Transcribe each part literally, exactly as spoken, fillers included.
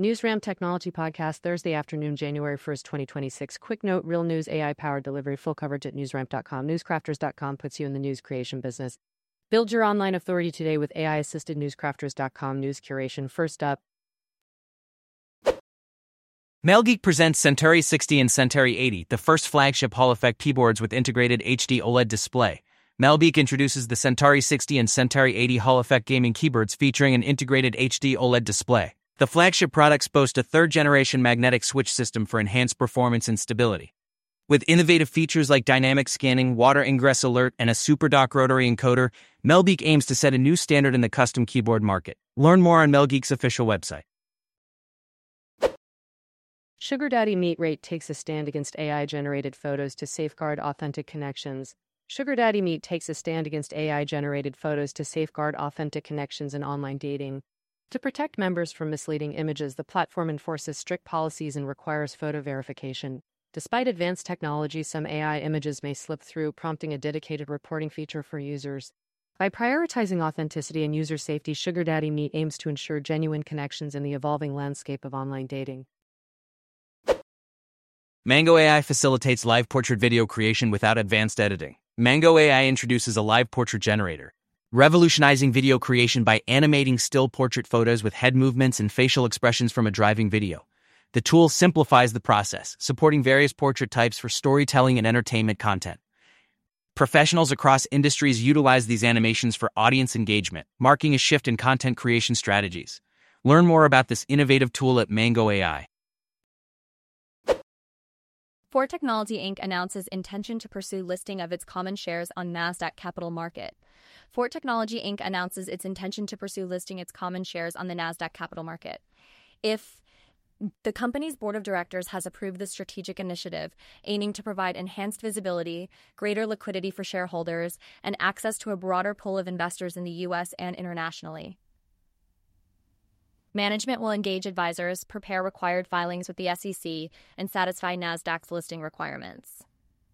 NewsRamp Technology Podcast, Thursday afternoon, January first, twenty twenty-six. Quick note, real news, A I-powered delivery, full coverage at newsramp dot com. Newscrafters dot com puts you in the news creation business. Build your online authority today with A I-assisted newscrafters dot com news curation. First up, MailGeek presents Centauri sixty and Centauri eighty, the first flagship Hall-effect keyboards with integrated H D OLED display. MailGeek introduces the Centauri sixty and Centauri eighty Hall-effect gaming keyboards featuring an integrated H D OLED display. The flagship products boast a third-generation magnetic switch system for enhanced performance and stability. With innovative features like dynamic scanning, water ingress alert, and a SuperDock rotary encoder, MailGeek aims to set a new standard in the custom keyboard market. Learn more on MailGeek's official website. Sugar Daddy Meat Rate takes a stand against A I-generated photos to safeguard authentic connections. Sugar Daddy Meat takes a stand against A I-generated photos to safeguard authentic connections in online dating. To protect members from misleading images, the platform enforces strict policies and requires photo verification. Despite advanced technology, some A I images may slip through, prompting a dedicated reporting feature for users. By prioritizing authenticity and user safety, Sugar Daddy Meat aims to ensure genuine connections in the evolving landscape of online dating. Mango A I facilitates live portrait video creation without advanced editing. Mango A I introduces a live portrait generator, revolutionizing video creation by animating still portrait photos with head movements and facial expressions from a driving video. The tool simplifies the process, supporting various portrait types for storytelling and entertainment content. Professionals across industries utilize these animations for audience engagement, marking a shift in content creation strategies. Learn more about this innovative tool at Mango A I. Ford Technology Incorporated announces intention to pursue listing of its common shares on NASDAQ Capital Market. Ford Technology Incorporated announces its intention to pursue listing its common shares on the NASDAQ Capital Market. If the company's board of directors has approved the strategic initiative, aiming to provide enhanced visibility, greater liquidity for shareholders, and access to a broader pool of investors in the U S and internationally. Management will engage advisors, prepare required filings with the S E C, and satisfy NASDAQ's listing requirements.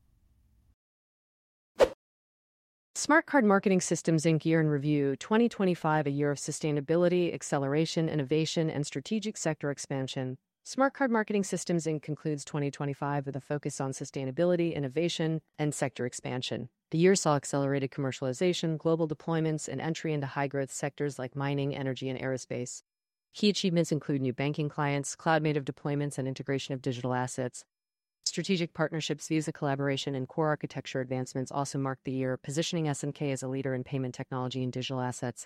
Smart Card Marketing Systems Incorporated Year in Review twenty twenty-five, a year of sustainability, acceleration, innovation, and strategic sector expansion. Smart Card Marketing Systems Incorporated concludes twenty twenty-five with a focus on sustainability, innovation, and sector expansion. The year saw accelerated commercialization, global deployments, and entry into high-growth sectors like mining, energy, and aerospace. Key achievements include new banking clients, cloud-native deployments, and integration of digital assets. Strategic partnerships, Visa collaboration, and core architecture advancements also marked the year, positioning S M K as a leader in payment technology and digital assets.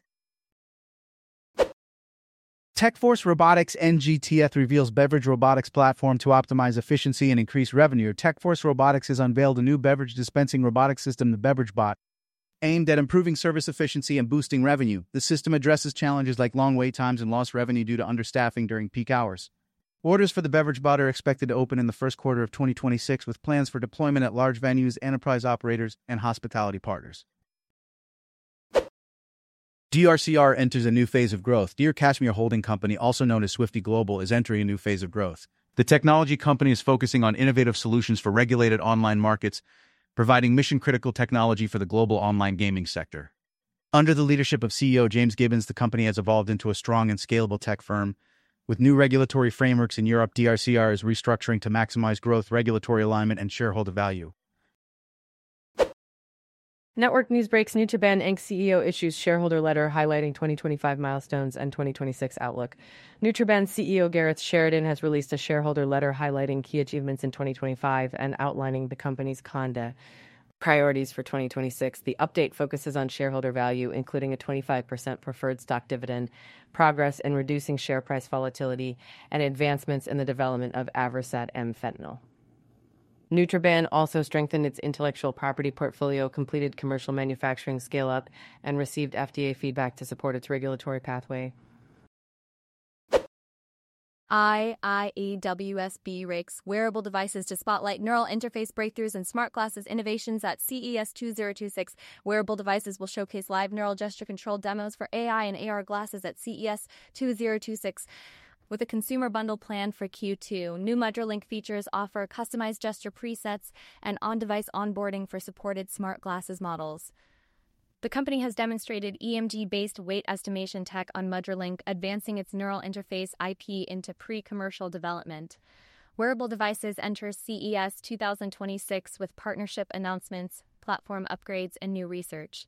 TechForce Robotics N G T F reveals beverage robotics platform to optimize efficiency and increase revenue. TechForce Robotics has unveiled a new beverage dispensing robotics system, the BeverageBot, aimed at improving service efficiency and boosting revenue. The system addresses challenges like long wait times and lost revenue due to understaffing during peak hours. Orders for the BeverageBot are expected to open in the first quarter of twenty twenty-six, with plans for deployment at large venues, enterprise operators, and hospitality partners. D R C R enters a new phase of growth. Dear Cashmere Holding Company, also known as Swifty Global, is entering a new phase of growth. The technology company is focusing on innovative solutions for regulated online markets, providing mission-critical technology for the global online gaming sector. Under the leadership of C E O James Gibbons, the company has evolved into a strong and scalable tech firm. With new regulatory frameworks in Europe, D R C R is restructuring to maximize growth, regulatory alignment, and shareholder value. Network news breaks. Nutraben Incorporated C E O issues shareholder letter highlighting twenty twenty-five milestones and twenty twenty-six outlook. Nutraben C E O Gareth Sheridan has released a shareholder letter highlighting key achievements in twenty twenty-five and outlining the company's conduct priorities for twenty twenty-six. The update focuses on shareholder value, including a twenty-five percent preferred stock dividend, progress in reducing share price volatility, and advancements in the development of Avrastat M fentanyl. Nutraben also strengthened its intellectual property portfolio, completed commercial manufacturing scale-up, and received F D A feedback to support its regulatory pathway. I I E W S B rakes wearable devices to spotlight neural interface breakthroughs and smart glasses innovations at C E S two thousand twenty-six. Wearable devices will showcase live neural gesture control demos for A I and A R glasses at C E S two thousand twenty-six. With a consumer bundle planned for Q two, new MudroLink features offer customized gesture presets and on-device onboarding for supported smart glasses models. The company has demonstrated E M G-based weight estimation tech on MudreLink, advancing its neural interface I P into pre-commercial development. Wearable devices enter C E S two thousand twenty-six with partnership announcements, platform upgrades, and new research.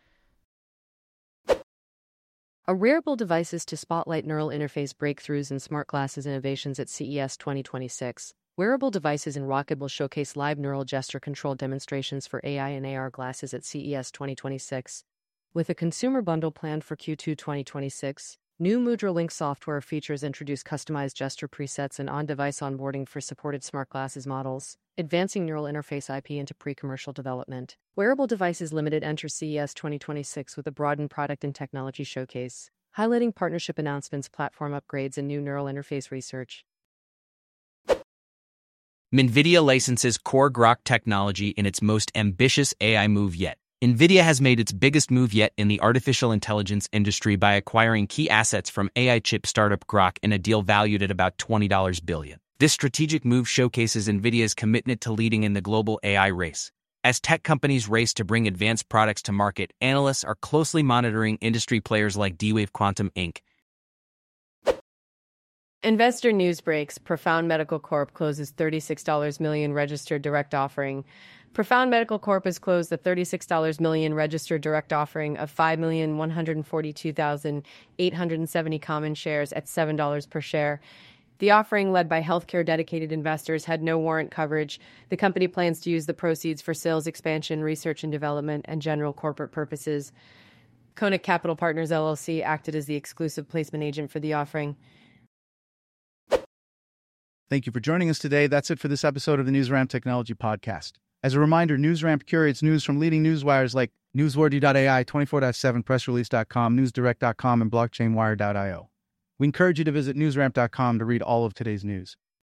A wearable devices to spotlight neural interface breakthroughs and smart glasses innovations at C E S twenty twenty-six. Wearable devices and Rocket will showcase live neural gesture control demonstrations for A I and A R glasses at C E S twenty twenty-six. With a consumer bundle planned for Q two twenty twenty-six, new MudreLink software features introduce customized gesture presets and on-device onboarding for supported smart glasses models, advancing neural interface I P into pre-commercial development. Wearable Devices Limited enters C E S twenty twenty-six with a broadened product and technology showcase, highlighting partnership announcements, platform upgrades, and new neural interface research. NVIDIA licenses Core Grok technology in its most ambitious A I move yet. NVIDIA has made its biggest move yet in the artificial intelligence industry by acquiring key assets from A I chip startup Grok in a deal valued at about twenty billion dollars. This strategic move showcases NVIDIA's commitment to leading in the global A I race. As tech companies race to bring advanced products to market, analysts are closely monitoring industry players like D-Wave Quantum Incorporated. Investor news breaks. Profound Medical Corp closes thirty-six million dollars registered direct offering. Profound Medical Corp has closed the thirty-six million dollars registered direct offering of five million one hundred forty-two thousand eight hundred seventy common shares at seven dollars per share. The offering, led by healthcare-dedicated investors, had no warrant coverage. The company plans to use the proceeds for sales expansion, research and development, and general corporate purposes. Koenig Capital Partners, L L C, acted as the exclusive placement agent for the offering. Thank you for joining us today. That's it for this episode of the NewsRamp Technology Podcast. As a reminder, NewsRamp curates news from leading newswires like newsworthy dot A I, twenty-four seven press release dot com, newsdirect dot com, and blockchain wire dot io. We encourage you to visit newsramp dot com to read all of today's news.